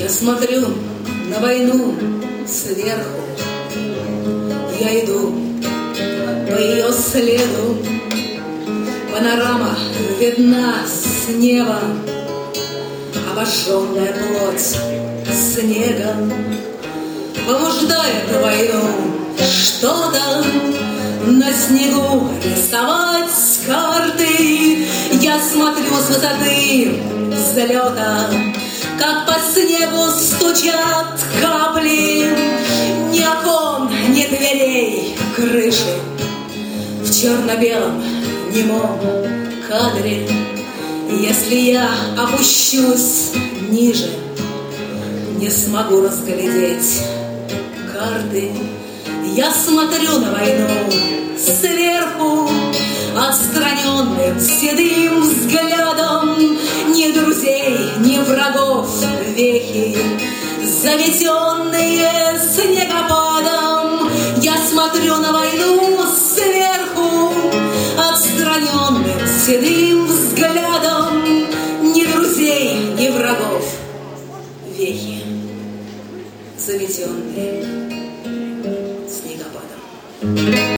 Я смотрю на войну сверху, я иду по ее следу. Панорама видна с неба, обожженная плоть снегом побуждает войну что-то на снегу рисовать карты. Я смотрю с высоты взлета, как по снегу стучат капли. Ни окон, ни дверей, крыши в черно-белом немом кадре. Если я опущусь ниже, не смогу разглядеть карты. Я смотрю на войну сверху отстраненным седым взглядом. Ни друзей, ни врагов вехи, заметенные снегопадом. Я смотрю на войну сверху отстраненным седым взглядом. Ни друзей, ни врагов вехи, заметенные снегопадом.